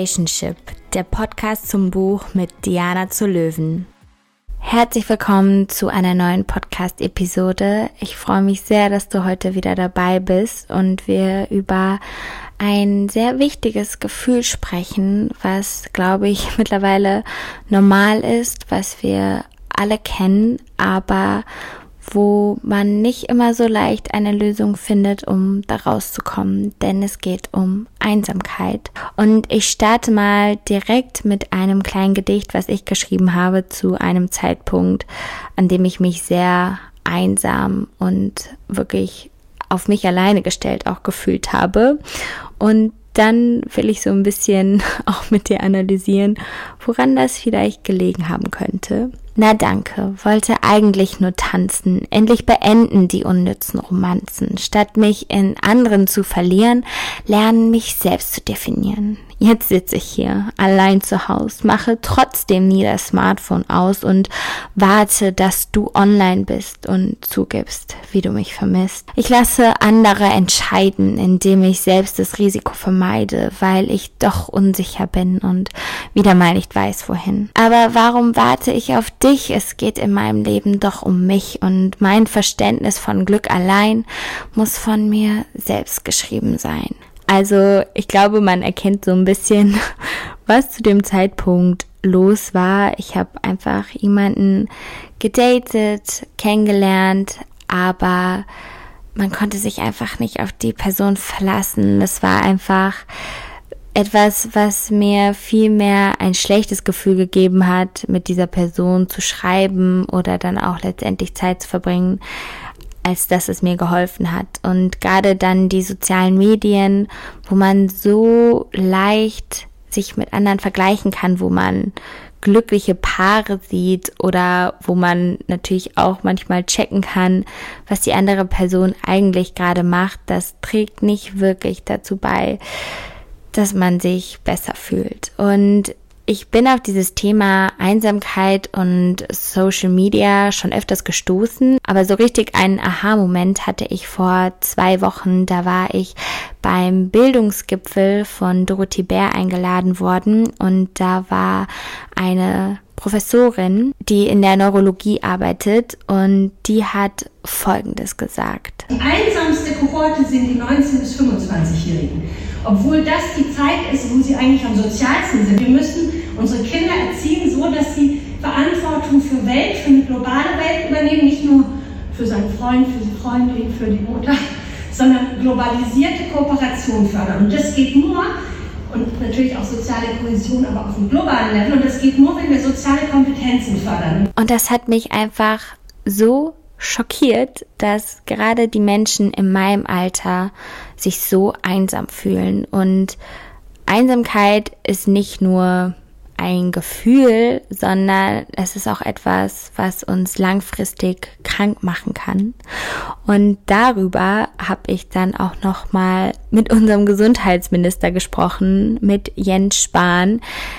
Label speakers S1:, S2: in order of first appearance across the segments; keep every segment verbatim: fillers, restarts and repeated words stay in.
S1: Relationship, der Podcast zum Buch mit Diana zu Löwen. Herzlich willkommen zu einer neuen Podcast-Episode. Ich freue mich sehr, dass du heute wieder dabei bist und wir über ein sehr wichtiges Gefühl sprechen, was, glaube ich, mittlerweile normal ist, was wir alle kennen, aber wo man nicht immer so leicht eine Lösung findet, um da rauszukommen, denn es geht um Einsamkeit. Und ich starte mal direkt mit einem kleinen Gedicht, was ich geschrieben habe zu einem Zeitpunkt, an dem ich mich sehr einsam und wirklich auf mich alleine gestellt auch gefühlt habe. Und dann will ich so ein bisschen auch mit dir analysieren, woran das vielleicht gelegen haben könnte. Na danke, wollte eigentlich nur tanzen, endlich beenden die unnützen Romanzen. Statt mich in anderen zu verlieren, lernen mich selbst zu definieren. Jetzt sitze ich hier, allein zu Haus, mache trotzdem nie das Smartphone aus und warte, dass du online bist und zugibst, wie du mich vermisst. Ich lasse andere entscheiden, indem ich selbst das Risiko vermeide, weil ich doch unsicher bin und wieder mal nicht weiß, wohin. Aber warum warte ich auf dich? Es geht in meinem Leben doch um mich und mein Verständnis von Glück allein muss von mir selbst geschrieben sein. Also ich glaube, man erkennt so ein bisschen, was zu dem Zeitpunkt los war. Ich habe einfach jemanden gedatet, kennengelernt, aber man konnte sich einfach nicht auf die Person verlassen. Es war einfach etwas, was mir viel mehr ein schlechtes Gefühl gegeben hat, mit dieser Person zu schreiben oder dann auch letztendlich Zeit zu verbringen, als dass es mir geholfen hat. Und gerade dann die sozialen Medien, wo man so leicht sich mit anderen vergleichen kann, wo man glückliche Paare sieht oder wo man natürlich auch manchmal checken kann, was die andere Person eigentlich gerade macht, das trägt nicht wirklich dazu bei, dass man sich besser fühlt. Und ich bin auf dieses Thema Einsamkeit und Social Media schon öfters gestoßen, aber so richtig einen Aha-Moment hatte ich vor zwei Wochen. Da war ich beim Bildungsgipfel von Dorothee Bär eingeladen worden und da war eine Professorin, die in der Neurologie arbeitet und die hat Folgendes gesagt.
S2: Die einsamste Kohorte sind die neunzehn- bis fünfundzwanzigjährigen. Obwohl das die Zeit ist, wo sie eigentlich am sozialsten sind. Wir müssen unsere Kinder erziehen, so dass sie Verantwortung für Welt, für eine globale Welt übernehmen, nicht nur für seinen Freund, für die Freundin, für die Mutter, sondern globalisierte Kooperation fördern. Und das geht nur, und natürlich auch soziale Kohäsion, aber auf einem globalen Level, und das geht nur, wenn wir soziale Kompetenzen fördern.
S1: Und das hat mich einfach so schockiert, dass gerade die Menschen in meinem Alter sich so einsam fühlen. Und Einsamkeit ist nicht nur ein Gefühl, sondern es ist auch etwas, was uns langfristig krank machen kann. Und darüber habe ich dann auch nochmal mit unserem Gesundheitsminister gesprochen, mit Jens Spahn,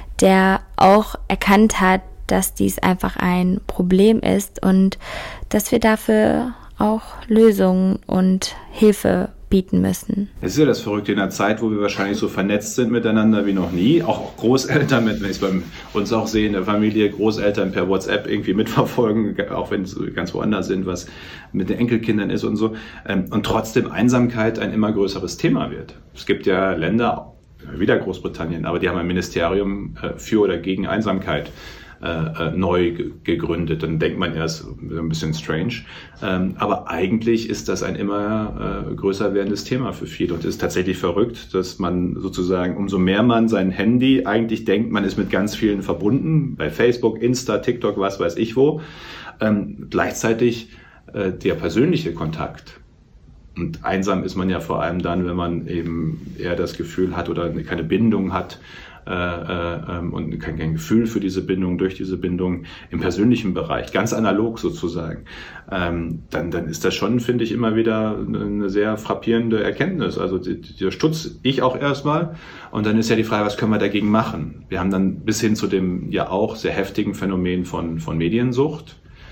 S1: der auch erkannt hat, dass dies einfach ein Problem ist und dass wir dafür auch Lösungen und Hilfe bieten müssen.
S3: Es ist ja das Verrückte in einer Zeit, wo wir wahrscheinlich so vernetzt sind miteinander wie noch nie. Auch Großeltern, wenn ich es bei uns auch sehe in der Familie, Großeltern per WhatsApp irgendwie mitverfolgen, auch wenn sie ganz woanders sind, was mit den Enkelkindern ist und so. Und trotzdem Einsamkeit ein immer größeres Thema wird. Es gibt ja Länder, wieder Großbritannien, aber die haben ein Ministerium für oder gegen Einsamkeit Äh, neu ge- gegründet. Dann denkt man erst ein bisschen strange. Ähm, aber eigentlich ist das ein immer äh, größer werdendes Thema für viele. Und es ist tatsächlich verrückt, dass man sozusagen, umso mehr man sein Handy eigentlich denkt, man ist mit ganz vielen verbunden, bei Facebook, Insta, TikTok, was weiß ich wo, ähm, gleichzeitig äh, der persönliche Kontakt. Und einsam ist man ja vor allem dann, wenn man eben eher das Gefühl hat oder keine Bindung hat, Äh, äh, und kein, kein Gefühl für diese Bindung, durch diese Bindung im persönlichen Bereich, ganz analog sozusagen, ähm, dann, dann ist das schon, finde ich, immer wieder eine sehr frappierende Erkenntnis. Also die, die stutz ich auch erstmal und dann ist ja die Frage, was können wir dagegen machen? Wir haben dann bis hin zu dem ja auch sehr heftigen Phänomen von, von Mediensucht.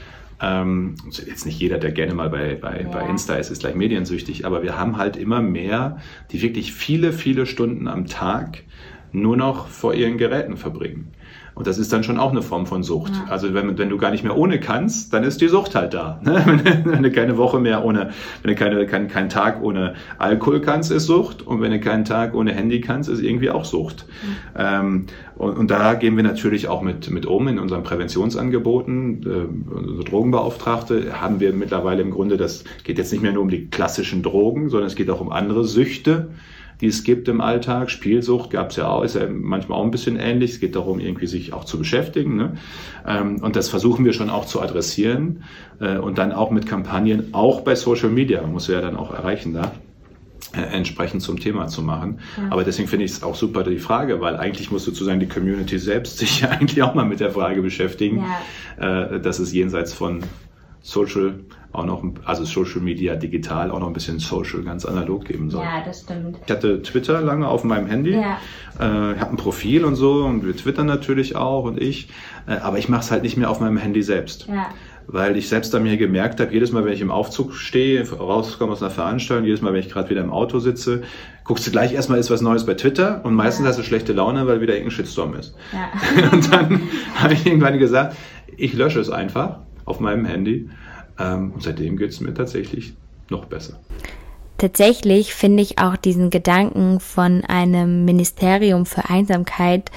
S3: Ähm, jetzt nicht jeder, der gerne mal bei, bei, ja. bei Insta ist, ist gleich mediensüchtig, aber wir haben halt immer mehr, die wirklich viele, viele Stunden am Tag nur noch vor ihren Geräten verbringen. Und das ist dann schon auch eine Form von Sucht. Ja. Also wenn, wenn du gar nicht mehr ohne kannst, dann ist die Sucht halt da. Ne? Wenn du keine Woche mehr ohne, wenn du keine, kein, keinen Tag ohne Alkohol kannst, ist Sucht. Und wenn du keinen Tag ohne Handy kannst, ist irgendwie auch Sucht. Mhm. Ähm, und, und da gehen wir natürlich auch mit, mit um in unseren Präventionsangeboten. Äh, unsere Drogenbeauftragte haben wir mittlerweile im Grunde, das geht jetzt nicht mehr nur um die klassischen Drogen, sondern es geht auch um andere Süchte, die es gibt im Alltag. Spielsucht gab es ja auch, ist ja manchmal auch ein bisschen ähnlich. Es geht darum, irgendwie sich auch zu beschäftigen. Ne? Und das versuchen wir schon auch zu adressieren und dann auch mit Kampagnen, auch bei Social Media, man muss ja dann auch erreichen da, entsprechend zum Thema zu machen. Ja. Aber deswegen finde ich es auch super die Frage, weil eigentlich muss sozusagen die Community selbst sich ja eigentlich auch mal mit der Frage beschäftigen, ja. dass es jenseits von Social auch noch, also Social Media digital, auch noch ein bisschen Social ganz analog geben soll.
S1: Ja, das stimmt.
S3: Ich hatte Twitter lange auf meinem Handy, ja. äh, ich habe ein Profil und so und wir twittern natürlich auch und ich, äh, aber ich mache es halt nicht mehr auf meinem Handy selbst. Ja. Weil ich selbst an mir gemerkt habe, jedes Mal, wenn ich im Aufzug stehe, rauskomme aus einer Veranstaltung, jedes Mal, wenn ich gerade wieder im Auto sitze, guckst du gleich erstmal, ist was Neues bei Twitter und meistens ja. hast du schlechte Laune, weil wieder irgendein Shitstorm ist. Ja. Und dann habe ich irgendwann gesagt, ich lösche es einfach auf meinem Handy. Und seitdem geht es mir tatsächlich noch besser.
S1: Tatsächlich finde ich auch diesen Gedanken von einem Ministerium für Einsamkeit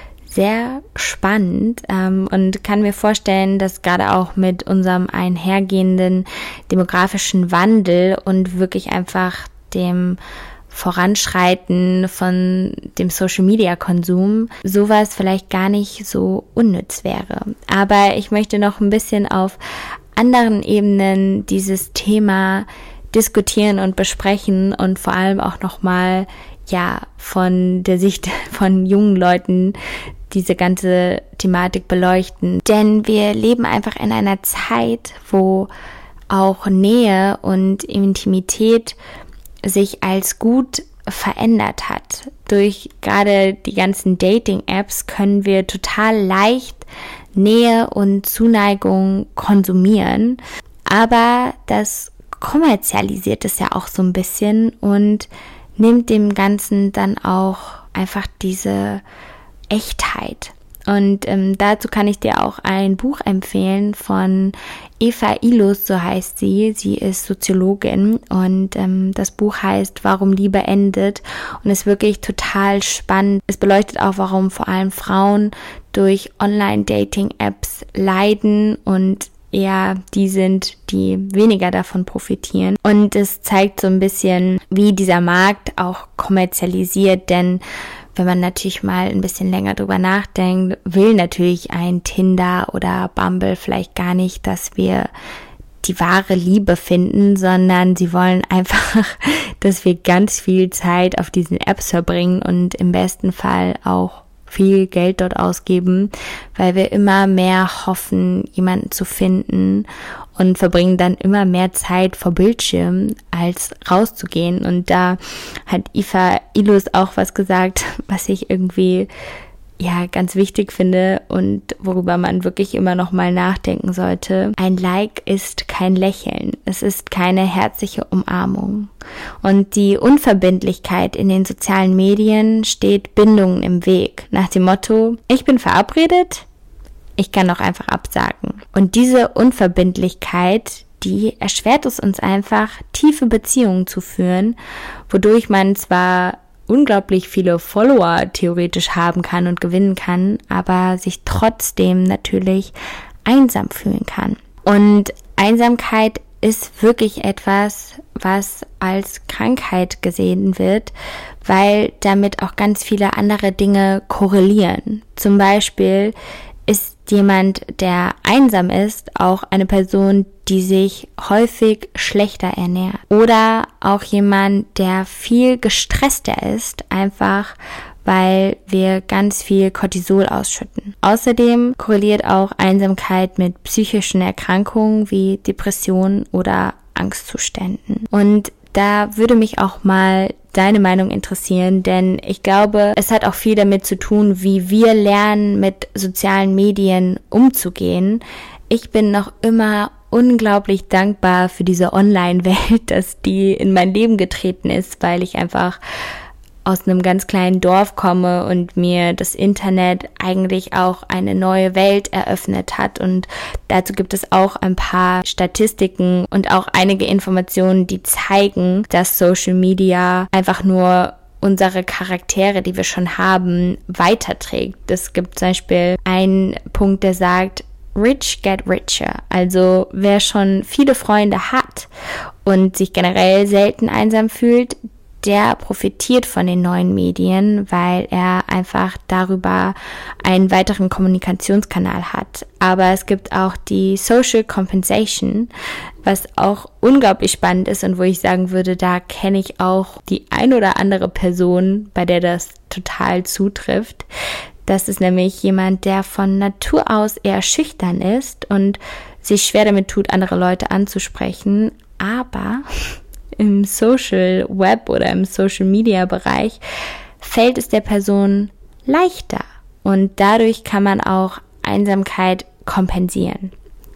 S1: sehr spannend ähm, und kann mir vorstellen, dass gerade auch mit unserem einhergehenden demografischen Wandel und wirklich einfach dem Voranschreiten von dem Social-Media-Konsum sowas vielleicht gar nicht so unnütz wäre. Aber ich möchte noch ein bisschen auf anderen Ebenen dieses Thema diskutieren und besprechen und vor allem auch nochmal, ja, von der Sicht von jungen Leuten diese ganze Thematik beleuchten. Denn wir leben einfach in einer Zeit, wo auch Nähe und Intimität sich als gut verändert hat. Durch gerade die ganzen Dating-Apps können wir total leicht Nähe und Zuneigung konsumieren, aber das kommerzialisiert es ja auch so ein bisschen und nimmt dem Ganzen dann auch einfach diese Echtheit. Und ähm, dazu kann ich dir auch ein Buch empfehlen von Eva Illouz, so heißt sie. Sie ist Soziologin und ähm, das Buch heißt Warum Liebe endet und ist wirklich total spannend. Es beleuchtet auch, warum vor allem Frauen durch Online-Dating-Apps leiden und eher die sind, die weniger davon profitieren. Und es zeigt so ein bisschen, wie dieser Markt auch kommerzialisiert, denn wenn man natürlich mal ein bisschen länger drüber nachdenkt, will natürlich ein Tinder oder Bumble vielleicht gar nicht, dass wir die wahre Liebe finden, sondern sie wollen einfach, dass wir ganz viel Zeit auf diesen Apps verbringen und im besten Fall auch viel Geld dort ausgeben, weil wir immer mehr hoffen, jemanden zu finden und verbringen dann immer mehr Zeit vor Bildschirmen, als rauszugehen. Und da hat Eva Illouz auch was gesagt, was ich irgendwie ja ganz wichtig finde und worüber man wirklich immer noch mal nachdenken sollte. Ein Like ist kein Lächeln, es ist keine herzliche Umarmung. Und die Unverbindlichkeit in den sozialen Medien steht Bindungen im Weg, nach dem Motto, ich bin verabredet, ich kann auch einfach absagen. Und diese Unverbindlichkeit, die erschwert es uns einfach, tiefe Beziehungen zu führen, wodurch man zwar unglaublich viele Follower theoretisch haben kann und gewinnen kann, aber sich trotzdem natürlich einsam fühlen kann. Und Einsamkeit ist wirklich etwas, was als Krankheit gesehen wird, weil damit auch ganz viele andere Dinge korrelieren. Zum Beispiel ist jemand, der einsam ist, auch eine Person, die sich häufig schlechter ernährt. Oder auch jemand, der viel gestresster ist, einfach weil wir ganz viel Cortisol ausschütten. Außerdem korreliert auch Einsamkeit mit psychischen Erkrankungen wie Depressionen oder Angstzuständen. Und da würde mich auch mal deine Meinung interessieren, denn ich glaube, es hat auch viel damit zu tun, wie wir lernen, mit sozialen Medien umzugehen. Ich bin noch immer unglaublich dankbar für diese Online-Welt, dass die in mein Leben getreten ist, weil ich einfach aus einem ganz kleinen Dorf komme und mir das Internet eigentlich auch eine neue Welt eröffnet hat. Und dazu gibt es auch ein paar Statistiken und auch einige Informationen, die zeigen, dass Social Media einfach nur unsere Charaktere, die wir schon haben, weiterträgt. Es gibt zum Beispiel einen Punkt, der sagt, Rich get richer. Also wer schon viele Freunde hat und sich generell selten einsam fühlt, der profitiert von den neuen Medien, weil er einfach darüber einen weiteren Kommunikationskanal hat. Aber es gibt auch die Social Compensation, was auch unglaublich spannend ist und wo ich sagen würde, da kenne ich auch die ein oder andere Person, bei der das total zutrifft. Das ist nämlich jemand, der von Natur aus eher schüchtern ist und sich schwer damit tut, andere Leute anzusprechen, aber im Social Web oder im Social Media Bereich fällt es der Person leichter und dadurch kann man auch Einsamkeit kompensieren.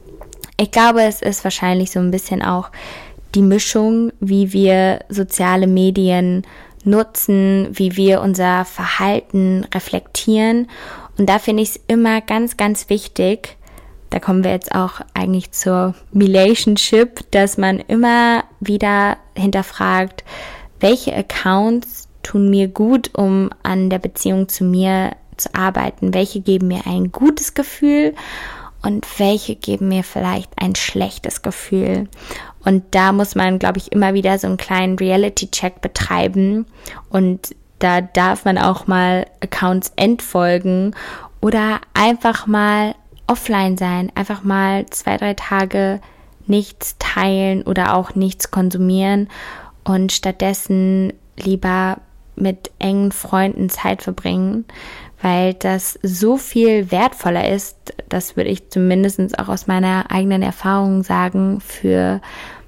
S1: Ich glaube, es ist wahrscheinlich so ein bisschen auch die Mischung, wie wir soziale Medien nutzen, wie wir unser Verhalten reflektieren. Und da finde ich es immer ganz, ganz wichtig, da kommen wir jetzt auch eigentlich zur Relationship, dass man immer wieder hinterfragt, welche Accounts tun mir gut, um an der Beziehung zu mir zu arbeiten, welche geben mir ein gutes Gefühl und welche geben mir vielleicht ein schlechtes Gefühl. Und da muss man, glaube ich, immer wieder so einen kleinen Reality-Check betreiben und da darf man auch mal Accounts entfolgen oder einfach mal offline sein, einfach mal zwei, drei Tage nichts teilen oder auch nichts konsumieren und stattdessen lieber mit engen Freunden Zeit verbringen, weil das so viel wertvoller ist, das würde ich zumindest auch aus meiner eigenen Erfahrung sagen, für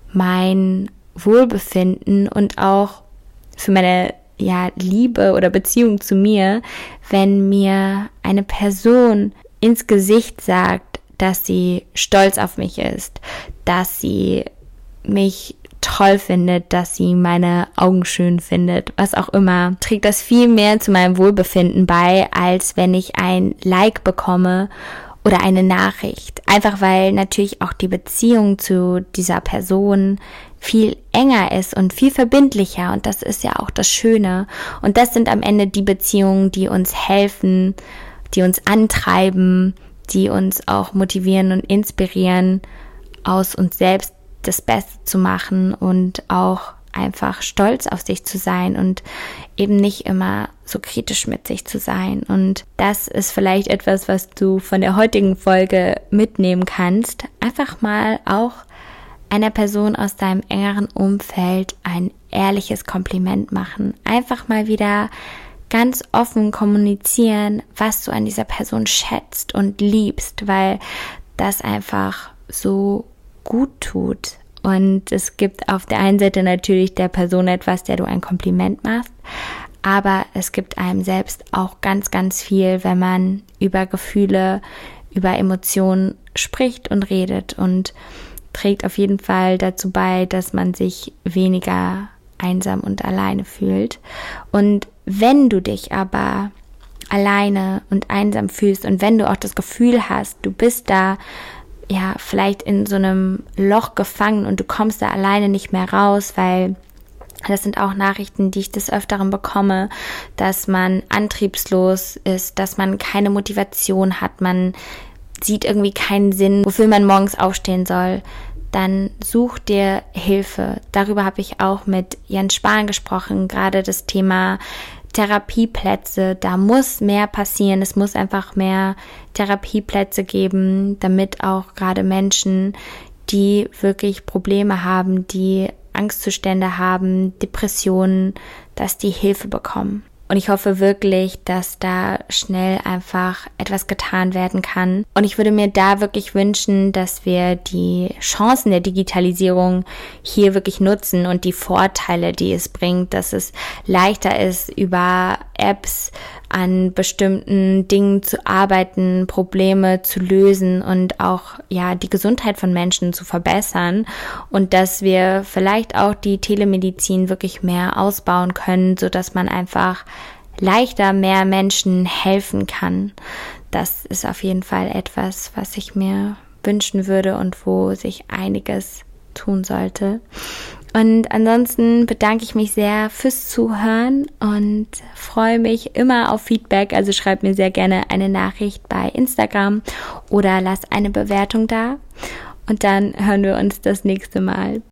S1: mein Wohlbefinden und auch für meine ja, Liebe oder Beziehung zu mir, wenn mir eine Person ins Gesicht sagt, dass sie stolz auf mich ist, dass sie mich toll findet, dass sie meine Augen schön findet, was auch immer, trägt das viel mehr zu meinem Wohlbefinden bei, als wenn ich ein Like bekomme oder eine Nachricht. Einfach weil natürlich auch die Beziehung zu dieser Person viel enger ist und viel verbindlicher und das ist ja auch das Schöne. Und das sind am Ende die Beziehungen, die uns helfen, die uns antreiben, die uns auch motivieren und inspirieren, aus uns selbst das Beste zu machen und auch einfach stolz auf sich zu sein und eben nicht immer so kritisch mit sich zu sein. Und das ist vielleicht etwas, was du von der heutigen Folge mitnehmen kannst. Einfach mal auch einer Person aus deinem engeren Umfeld ein ehrliches Kompliment machen. Einfach mal wieder ganz offen kommunizieren, was du an dieser Person schätzt und liebst, weil das einfach so gut tut. Und es gibt auf der einen Seite natürlich der Person etwas, der du ein Kompliment machst, aber es gibt einem selbst auch ganz, ganz viel, wenn man über Gefühle, über Emotionen spricht und redet und trägt auf jeden Fall dazu bei, dass man sich weniger einsam und alleine fühlt. Und wenn du dich aber alleine und einsam fühlst und wenn du auch das Gefühl hast, du bist da ja vielleicht in so einem Loch gefangen und du kommst da alleine nicht mehr raus, weil das sind auch Nachrichten, die ich des Öfteren bekomme, dass man antriebslos ist, dass man keine Motivation hat, man sieht irgendwie keinen Sinn, wofür man morgens aufstehen soll, dann such dir Hilfe. Darüber habe ich auch mit Jens Spahn gesprochen, gerade das Thema Therapieplätze, da muss mehr passieren, es muss einfach mehr Therapieplätze geben, damit auch gerade Menschen, die wirklich Probleme haben, die Angstzustände haben, Depressionen, dass die Hilfe bekommen. Und ich hoffe wirklich, dass da schnell einfach etwas getan werden kann. Und ich würde mir da wirklich wünschen, dass wir die Chancen der Digitalisierung hier wirklich nutzen und die Vorteile, die es bringt, dass es leichter ist, über Apps an bestimmten Dingen zu arbeiten, Probleme zu lösen und auch ja die Gesundheit von Menschen zu verbessern und dass wir vielleicht auch die Telemedizin wirklich mehr ausbauen können, so dass man einfach leichter mehr Menschen helfen kann. Das ist auf jeden Fall etwas, was ich mir wünschen würde und wo sich einiges tun sollte. Und ansonsten bedanke ich mich sehr fürs Zuhören und freue mich immer auf Feedback. Also schreib mir sehr gerne eine Nachricht bei Instagram oder lass eine Bewertung da. Und dann hören wir uns das nächste Mal.